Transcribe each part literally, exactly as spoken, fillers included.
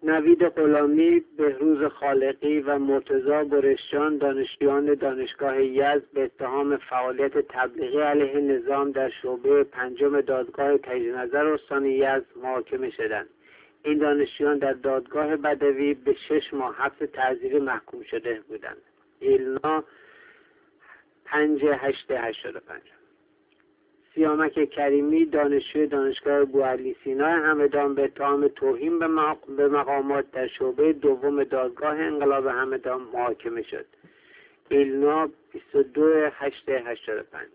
نوید غلامی، بهروز خالقی و مرتضی برشجان دانشجویان دانشگاه یزد به اتهام فعالیت تبلیغی علیه نظام در شعبه پنجم دادگاه تجدید نظر استان یزد محاکمه شدند. این دانشجویان در دادگاه بدوی به شش ماه حبس تعزیری محکوم شده بودند. ایلنا پنج هشت هشتاد و پنج. سیامک کریمی دانشجوی دانشگاه بوعلی سینای همدان به اتهام توهین به مقامات در شعبه دوم دادگاه انقلاب همدان محاکمه شد. ایلنا بیست و دو هشت هشتاد و پنج.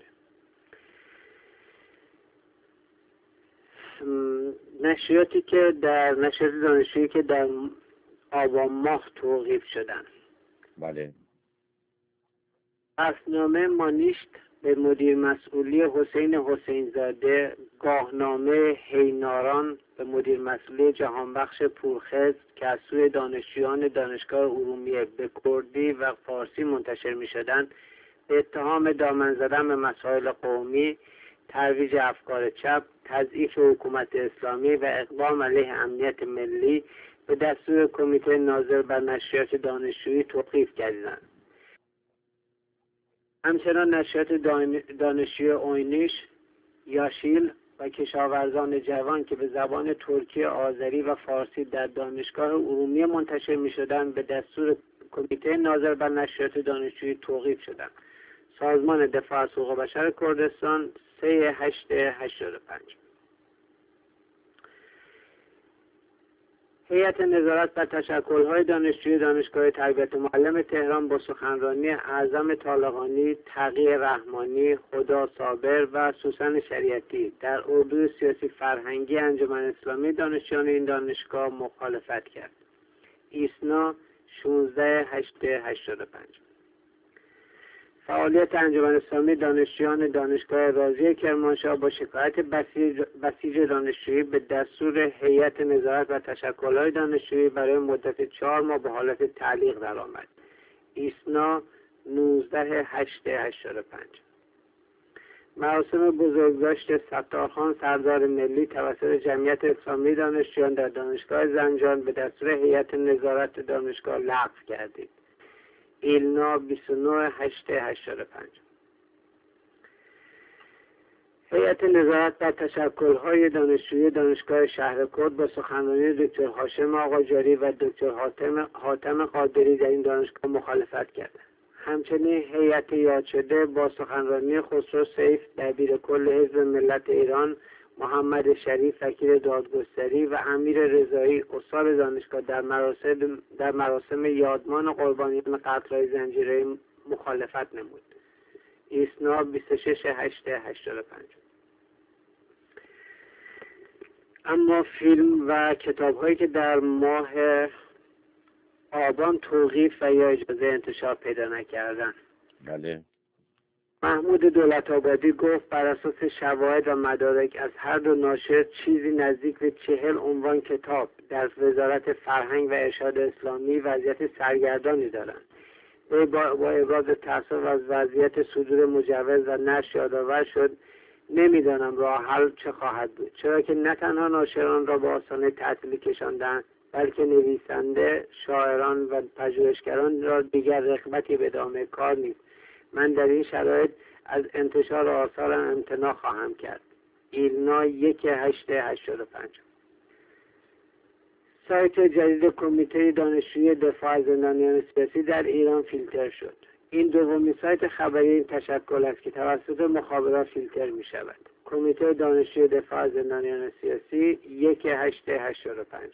نشریاتی که در نشریات دانشجویی که در آبان ماه توقیف شدند. بله. اسنامه مانیشت به مدیر مسئولی حسین حسینزاده، گاهنامه هیناران به مدیر مسئولی جهانبخش پورخز که از سوی دانشجویان دانشگاه ارومیه به کردی و فارسی منتشر می شدند به اتهام دامن زدن به مسائل قومی، ترویج افکار چپ، تضعیف حکومت اسلامی و اقدام علیه امنیت ملی به دستور کمیته ناظر بر نشریات دانشجویی توقیف کردند. همچنان نشریات دانشجوی اوینیش، یاشیل و کشاورزان جوان که به زبان ترکی، آذری و فارسی در دانشگاه ارومیه منتشر می شدند به دستور کمیته ناظر بر نشریات دانشجویی توقیف شدند. سازمان دفاع از حقوق بشر کردستان سه هشت هشتاد و پنج. هیئت نظارت بر تشکل‌های دانشجوی دانشگاه تربیت معلم تهران با سخنرانی اعظم طالقانی، تقی رحمانی، خدا صابر و سوسن شریعتی در اردوی سیاسی فرهنگی انجمن اسلامی دانشجویان این دانشگاه مخالفت کرد. ایسنا شانزده هشت هشتاد و پنج. فعالیت انجمن اسلامی دانشجویان دانشگاه رازی کرمانشاه با شکایت بسیج, بسیج دانشجویی به دستور هیئت نظارت و تشکل‌های دانشجویی برای مدت چهار ماه به حالت تعلیق درآمد. ایسنا نوزده هشت هشتاد و پنج. مراسم بزرگداشت ستارخان سردار ملی توسط جمعیت اسلامی دانشجویان در دانشگاه زنجان به دستور هیئت نظارت دانشگاه لغو گردید. ایلنا بیست و نه هشت هشتاد و پنج. هیئت نظارت بر تشکل‌های دانشجویی دانشگاه شهرکرد با سخنرانی دکتر هاشم آقاجاری و دکتر حاتم حاتم قادری در این دانشگاه مخالفت کرد. همچنین هیئت یاد شده با سخنرانی خسرو سیف دبیر کل حزب ملت ایران، محمد شریف وکیل دادگستری و امیر رضایی استاد دانشگاه در مراسم در مراسم یادمان قربانیان قتل‌های زنجیره‌ای مخالفت نمود. ایسنا بیست و شش هشت هشتاد و پنج. اما فیلم و کتاب‌هایی که در ماه آبان توقیف و یا اجازه انتشار پیدا نکردند. بله. محمود دولت‌آبادی گفت بر اساس شواهد و مدارک از هر دو ناشر چیزی نزدیک به چهل عنوان کتاب در وزارت فرهنگ و ارشاد اسلامی وضعیت سرگردانی دارند. با, با ابراز تأسف از وضعیت صدور مجوز و نشر یادآور شد نمیدانم راه حل چه خواهد بود، چرا که نه تنها ناشران را به آستانه تعطیلی کشاندند بلکه نویسنده، شاعران و پژوهشگران را دیگر رغبتی به ادامه کار نیست. من در این شرایط از انتشار آثارم امتناع خواهم کرد. ایلنا یک هشت هشتاد و پنج. سایت جدید کمیته دانشجویی دفاع از زندانیان سیاسی در ایران فیلتر شد. این دومین سایت خبری این تشکل است که توسط مخابرات فیلتر می شود. کمیته دانشجویی دفاع از زندانیان سیاسی یک هشت هشتاد و پنج.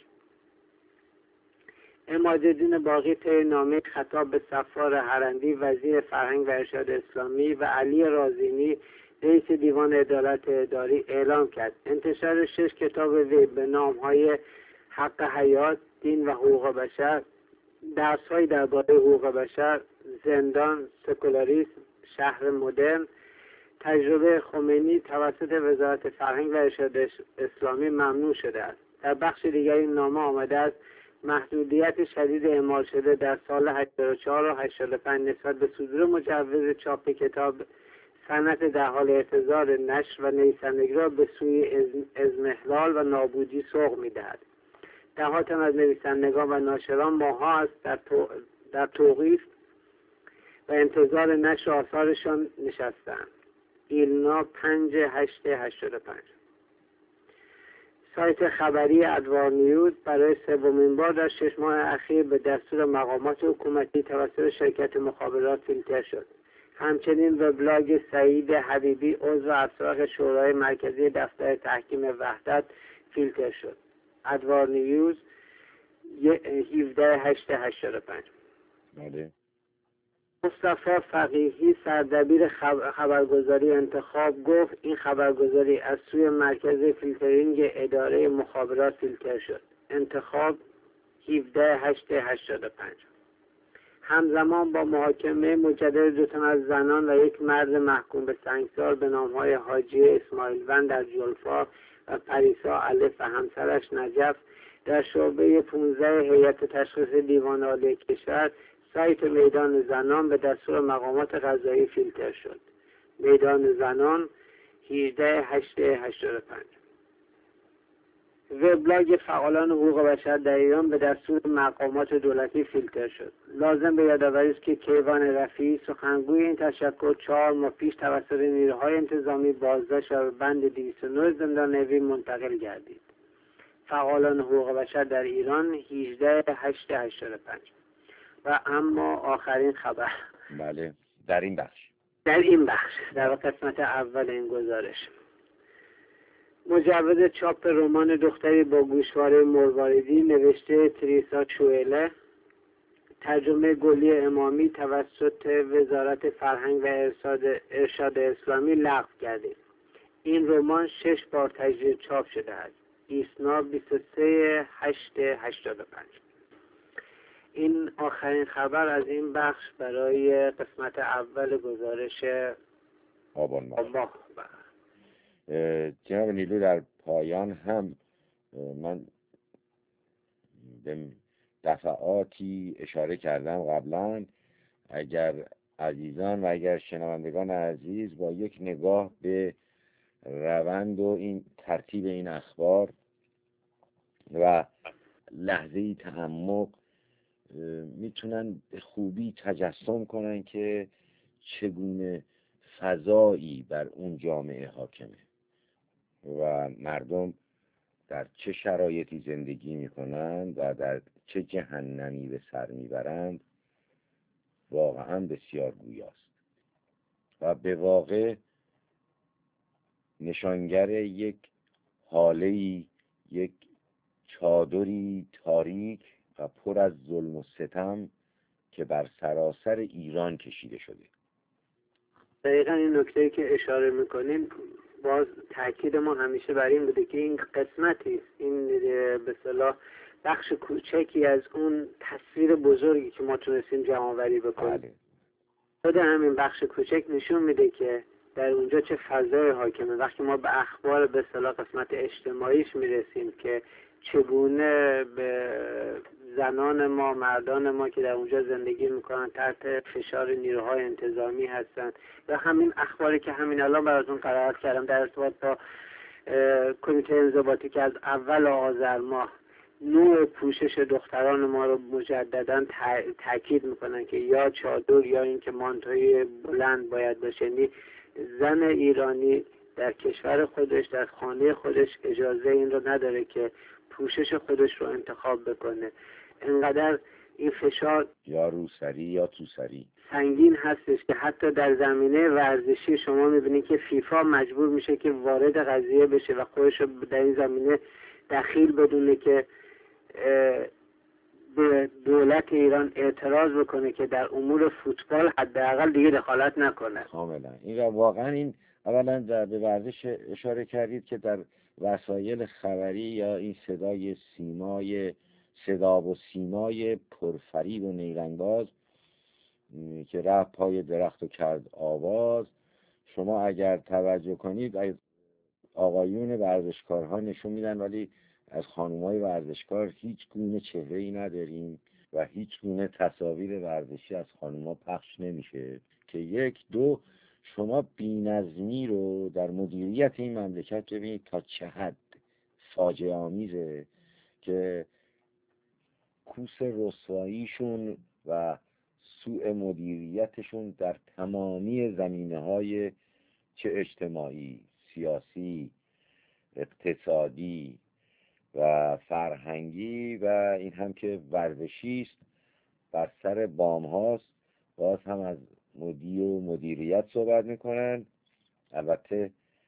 عمادالدین باقی طی نامه خطاب به صفار هرندی وزیر فرهنگ و ارشاد اسلامی و علی رازینی رئیس دیوان عدالت اداری اعلام کرد انتشار شش کتاب وی به نام‌های حق حیات، دین و حقوق بشر، درس‌های درباره حقوق بشر، زندان، سکولاریسم، شهر مدرن، تجربه خمینی توسط وزارت فرهنگ و ارشاد اسلامی ممنوع شده است. در بخش دیگر این نامه آمده است محدودیت شدید اعمال شده در سال هشتاد و چهار و هشتاد و پنج نسبت به صدور مجوز چاپ کتاب صنعت در حال اعتذار نشر و نویسندگی را به سوی ازمهلال و نابودی سوق می‌دهد. ده تن از نویسندگان و ناشران ماها است در, تو... در توقیف و انتظار نشر آثارشان نشستند. ایلنا پنج هشت هشتاد و پنج. سایت خبری ادوار نیوز برای سومین بار در شش ماه اخیر به دستور مقامات حکومتی توسط شرکت مخابرات فیلتر شد. همچنین وبلاگ سعید حبیبی عضو افسران شورای مرکزی دفتر تحکیم وحدت فیلتر شد. ادوار نیوز هفده هشت هشتاد و پنج. مصطفی فقیهی سردبیر خبرگزاری انتخاب گفت این خبرگزاری از سوی مرکز فیلترینگ اداره مخابرات فیلتر شد. انتخاب هفده هشت هشتاد و پنج. همزمان با محاکمه مجدد دو تن از زنان و یک مرد محکوم به سنگسار به نامهای حاجی اسماعیل وند در جلفا و پریسا الف و همسرش نجف در شعبه پانزده هیئت تشخیص دیوان عالی کشور، سایت میدان زنان به دستور مقامات قضایی فیلتر شد. میدان زنان هجده هشت هشتاد و پنج. وبلاگ فعالان حقوق بشر در ایران به دستور مقامات دولتی فیلتر شد. لازم به یادآوری است که کیوان رفیعی سخنگوی این تشکل چهار ماه پیش توسط نیروهای انتظامی بازداشت و بند دویست و نه زندان اوین منتقل گردید. فعالان حقوق بشر در ایران هجده هشت هشتاد و پنج. و اما آخرین خبر، بله، در این بخش در این بخش در قسمت اول این گزارش، مجوز چاپ رمان دختری با گوشواره مرواریدی نوشته تریسا شوئله، ترجمه گلی امامی توسط وزارت فرهنگ و ارشاد, ارشاد اسلامی لغو گردید. این رمان شش بار تجدید چاپ شده است. ایسنا بیست و سه هشت هشتاد و پنج. این آخرین خبر از این بخش برای قسمت اول گزارش آبان ماه. جناب نیلو، در پایان هم من به دفعاتی اشاره کردم قبلا، اگر عزیزان و اگر شنوندگان عزیز با یک نگاه به روند و این ترتیب این اخبار و لحظه‌ای تعمق میتونن به خوبی تجسم کنن که چگونه فضایی بر اون جامعه حاکمه و مردم در چه شرایطی زندگی میکنند و در چه جهنمی به سر میبرند، واقعا بسیار گویاست و به واقع نشانگر یک حاله‌ای، یک چادری تاریک و پر از ظلم و ستم که بر سراسر ایران کشیده شده. دقیقا این نکته‌ای که اشاره میکنیم باز تاکید ما همیشه بر این بوده که این قسمتی است، این به اصطلاح بخش کوچکی از اون تصویر بزرگی که ما تونستیم جمع‌آوری بکنیم. بله. خود همین بخش کوچک نشون میده که در اونجا چه فضای حاکمه. وقتی ما به اخبار به اصطلاح قسمت اجتماعیش میرسیم که چگونه به زنان ما، مردان ما که در اونجا زندگی میکنن تحت فشار نیروهای انتظامی هستن، و همین اخباری که همین الان براتون قرائت کردم در ارتباط با کمیته انضباطی که از اول آذر ماه نوع پوشش دختران ما رو مجددا تاکید میکنن که یا چادر یا اینکه مانتوی بلند باید باشه. یعنی زن ایرانی در کشور خودش، در خانه خودش اجازه این رو نداره که پوشش خودش رو انتخاب بکنه. انقدر این فشار یا روسری یا توسری سنگین هستش که حتی در زمینه ورزشی شما میبینید که فیفا مجبور میشه که وارد قضیه بشه و خودش رو در این زمینه دخیل بدونه که به دولت ایران اعتراض بکنه که در امور فوتبال حداقل دیگه دخالت نکنه. کاملا. این را واقعا این اولا در به ورزش اشاره کردید که در وسایل خبری یا این صدای سیمای صدا و سیمای پرفریب و نیرنگاز که رفت پای درخت و کرد آواز، شما اگر توجه کنید از آقایون ورزشکارها نشون میدن ولی از خانومای ورزشکار هیچ گونه چهره‌ای نداریم و هیچ گونه تصاویر ورزشی از خانوما پخش نمیشه که یک دو شما بی‌نظمی رو در مدیریت این مملکت ببینید تا چه حد فاجعه آمیزه که معکوس رسواییشون و سوء مدیریتشون در تمامی زمینه‌های چه اجتماعی، سیاسی، اقتصادی و فرهنگی و این هم که ورزشی است بر سر بام هاست. باز هم از مدیر و مدیریت صحبت میکنن. البته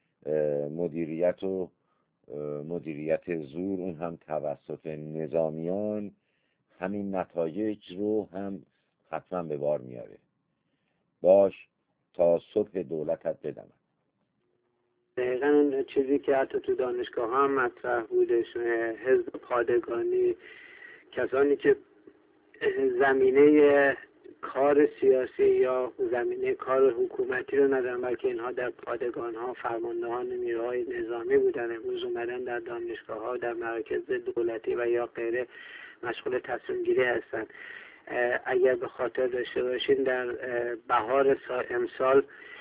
مدیریت و مدیریت زور اون هم توسط نظامیان همین نتایج رو هم حتما به بار میاره. باش تا صبح دولتت بدم. دقیقا اون چیزی که حتی تو دانشگاه هم مطرح بودش، حزب پادگانی، کسانی که زمینه کار سیاسی یا زمینه کار حکومتی رو ندارن، بلکه اینها در پادگان ها فرماندهان نیروهای نظامی بودن، امروز اومدن در دانشگاه ها، در مراکز دولتی و یا غیره مشغول تصمیم گیری هستن. اگر به خاطر داشته باشین در بهار امسال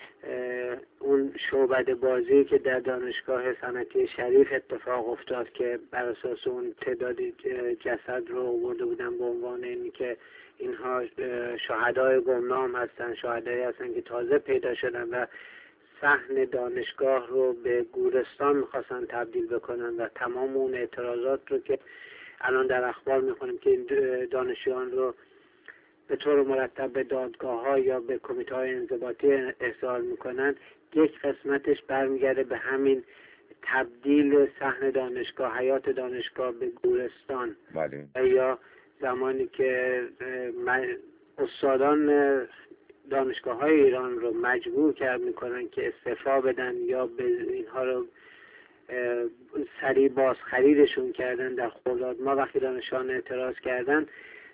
اون شعبده بازی که در دانشگاه صنعتی شریف اتفاق افتاد که بر اساس اون تعدادی جسد رو آورده بودن به عنوان اینی که اینها شهدای گمنام هستن، شهدایی هستن که تازه پیدا شدن و صحن دانشگاه رو به گورستان میخواستن تبدیل بکنن و تمام اون اعتراضات رو که الان در اخبار میخونیم که این دانشجویان رو به طور مرتب به دادگاه ها یا به کمیته های انضباطی ارسال میکنن، یک قسمتش برمیگرده به همین تبدیل صحن دانشگاه، حیات دانشگاه به گورستان. بله. یا زمانی که استادان دانشگاه های ایران رو مجبور کرد میکنن که استعفا بدن یا به اینها رو سریع باز خریدشون کردن در خرداد ما وقتی دانشجویان اعتراض کردن،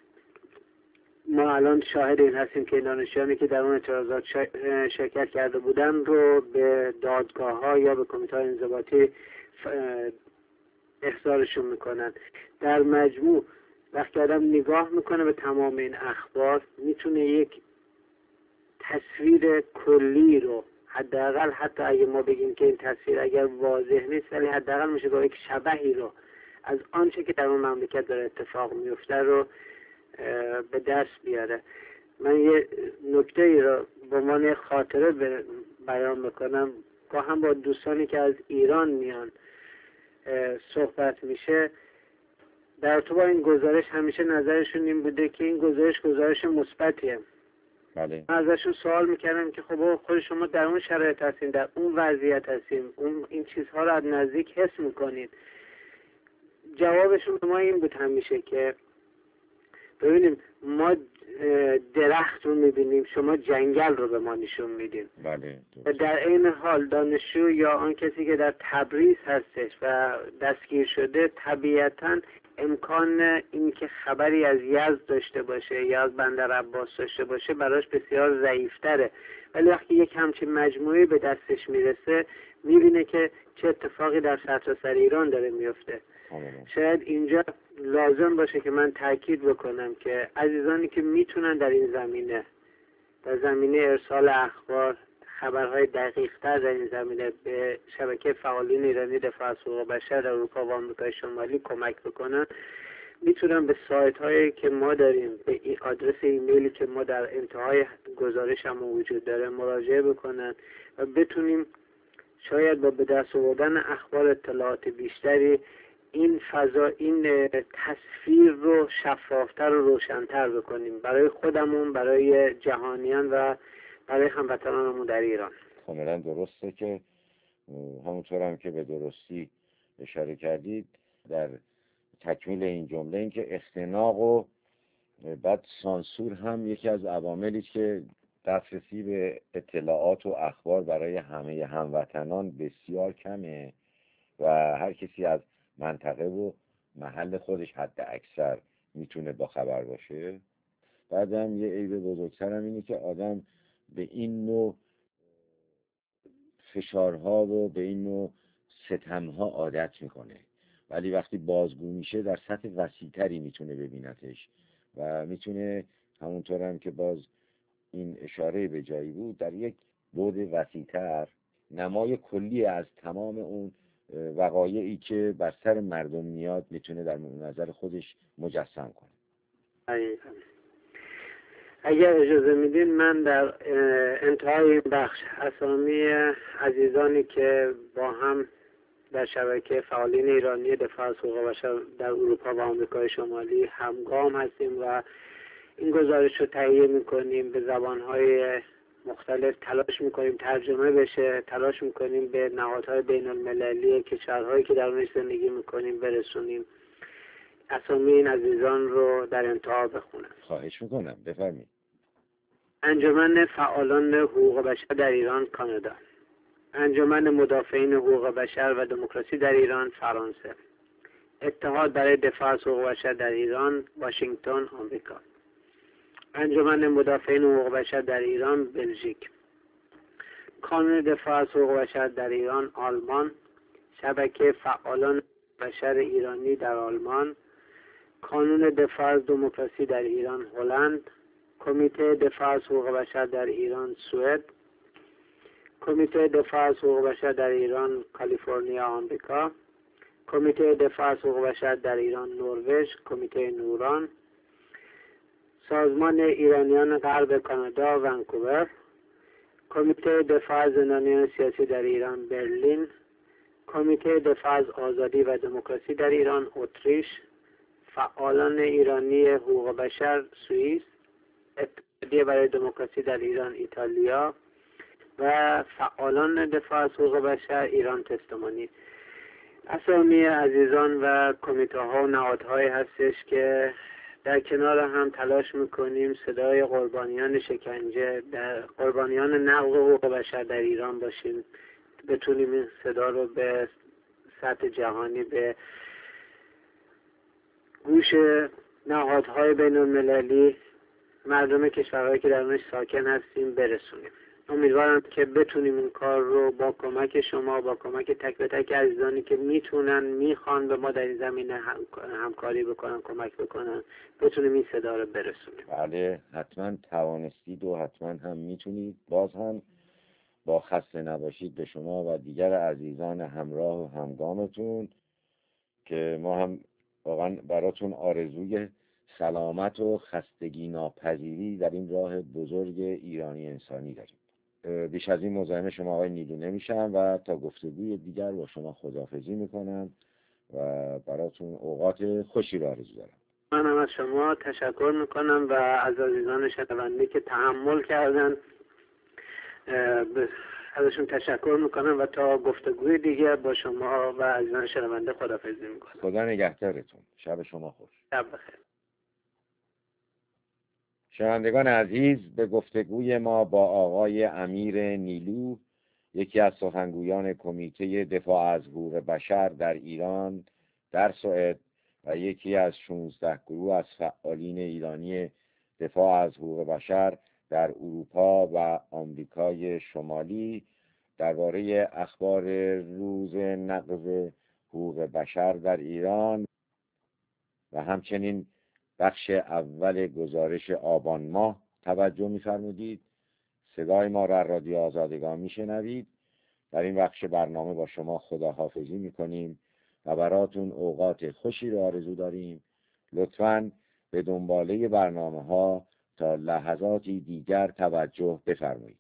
ما الان شاهد این هستیم که دانشجویانی که در اون اعتراضات شرکت کرده بودن رو به دادگاه ها یا به کمیته های انضباطی احضارشون میکنن. در مجموع وقتی آدم نگاه میکنه به تمام این اخبار میتونه یک تصویر کلی رو حداقل، حتی اگه ما بگیم که این تصویر اگر واضح نیست ولی حداقل میشه با یک شبحی رو از آنچه که در اون مملکت داره اتفاق میفته رو به دست بیاره. من یه نکته ای رو به عنوان خاطره بیان میکنم. گاهم با دوستانی که از ایران میان صحبت میشه، در تو با این گزارش همیشه نظرشون این بوده که این گزارش گزارش مثبتیه. بله. من ازشون سوال میکردم که خب خود شما در اون شرایط هستین، در اون وضعیت هستین، اون این چیزها رو از نزدیک حس میکنید. جوابشون به ما این بود همیشه که ببینیم ما درخت رو میبینیم، شما جنگل رو به ما نشون میدین. بله. و در این حال دانشجو یا آن کسی که در تبریز هستش و دستگیر شده طبیعتاً امکان این که خبری از یزد داشته باشه یا از بندر عباس داشته باشه براش بسیار ضعیفتره، ولی وقتی یک همچین مجموعه به دستش میرسه میبینه که چه اتفاقی در سرتاسر ایران داره میفته. شاید اینجا لازم باشه که من تاکید بکنم که عزیزانی که میتونن در این زمینه، در زمینه ارسال اخبار، خبرهای دقیق‌تر در این زمینه به شبکه فعالین ایرانی دفاع از حقوق بشر در اروپا و آمریکای شمالی کمک بکنن، میتونن به سایت هایی که ما داریم، به این آدرس ایمیلی که ما در انتهای گزارش هم وجود داره مراجعه بکنن و بتونیم شاید با به دست آوردن اخبار اطلاعات بیشتری این فضا، این تصویر رو شفافتر و روشن‌تر بکنیم برای خودمون، برای جهانیان و برای هموطنانمون در ایران. کاملا درسته که همونطور هم که به درستی اشاره کردید در تکمیل این جمله، این که اختناق و بعد سانسور هم یکی از عواملی که دسترسی به اطلاعات و اخبار برای همه هموطنان بسیار کمه و هر کسی از منطقه و محل خودش حد اکثر میتونه با خبر باشه. بعدم یه عیب بزرگتر هم اینه که آدم به این نوع فشارها و به این نوع ستمها عادت میکنه، ولی وقتی بازگو میشه در سطح وسیع‌تری میتونه ببینتش و میتونه همونطور هم که باز این اشاره به جایی بود در یک بعد وسیع‌تر نمای کلی از تمام اون وقایعی که بر سر مردم میاد میتونه در نظر خودش مجسم کنه. حقیقا. اگر اجازه میدین من در انتهای این بخش اسامی عزیزانی که با هم در شبکه فعالین ایرانی دفاع از حقوق بشر در اروپا و آمریکای شمالی همگام هستیم و این گزارش رو تهیه میکنیم، به زبانهای مختلف تلاش میکنیم ترجمه بشه، تلاش میکنیم به نهادهای بین المللی کشورهایی که در اونش زندگی میکنیم برسونیم. اسامی این عزیزان رو در انتها بخونم. خواهش میکنم، بفرمایید. انجمن فعالان حقوق بشر در ایران کانادا، انجمن مدافعین حقوق بشر و دموکراسی در ایران فرانسه، اتحاد برای دفاع از حقوق بشر در ایران واشنگتن آمریکا، انجمن مدافعین حقوق بشر در ایران بلژیک، کانون دفاع از حقوق بشر در ایران آلمان، شبکه فعالان بشر ایرانی در آلمان، کانون دفاع از دموکراسی در ایران هلند، کمیته دفاع از حقوق بشر در ایران سوئد، کمیته دفاع از حقوق بشر در ایران کالیفرنیا آمریکا، کمیته دفاع از حقوق بشر در ایران نروژ کمیته نوران، سازمان ایرانیان غرب کانادا ونکوور، کمیته دفاع از زندانیان سیاسی در ایران برلین، کمیته دفاع از آزادی و دموکراسی در ایران اتریش، فعالان ایرانی حقوق بشر سوئیس، اتحادیه برای دموکراسی در ایران ایتالیا و فعالان دفاع از حقوق بشر ایران تستمانی. اسامی عزیزان و کمیته ها و نهادهایی هستش که در کنار هم تلاش میکنیم صدای قربانیان شکنجه، در قربانیان نقض حقوق بشر در ایران باشیم، بتونیم این صدا رو به سطح جهانی به گوش نهادهای بین المللی مردم کشورهایی که در اونش ساکن هستیم برسونیم. امیدوارم که بتونیم این کار رو با کمک شما، با کمک تک به تک عزیزانی که میتونن میخوان به ما در این زمینه هم... همکاری بکنن، کمک بکنن، بتونیم این صدا رو برسونیم. بله حتما توانستید و حتما هم میتونید. باز هم با خسته نباشید به شما و دیگر عزیزان همراه و همگامتون که ما هم واقعا براتون آرزوی سلامت و خستگی ناپذیری در این راه بزرگ ایرانی انسانی داریم. بیش از این مزاحم شما آقای نیلو نمیشم و تا گفتگوی دیگر با شما خداحافظی میکنم و براتون اوقات خوشی را آرزو دارم. من هم از شما تشکر میکنم و از عزیزان شنونده که تحمل کردن ازشون تشکر میکنم و تا گفتگوی دیگر با شما و عزیزان شنونده خداحافظی میکنم. خدا نگهدارتون. شب شما خوش. شب بخیر. شنوندگان عزیز، به گفتگوی ما با آقای امیر نیلو، یکی از سخنگویان کمیته دفاع از حقوق بشر در ایران در سوئد و یکی از شانزده گروه از فعالین ایرانی دفاع از حقوق بشر در اروپا و آمریکای شمالی، درباره اخبار روز نقض حقوق بشر در ایران و همچنین بخش اول گزارش آبان ماه توجه می‌فرمودید. صدای ما را رادیو آزادگان میشنوید. در این بخش برنامه با شما خداحافظی میکنیم و براتون اوقات خوشی را آرزو داریم. لطفاً به دنباله برنامه ها تا لحظاتی دیگر توجه بفرمایید.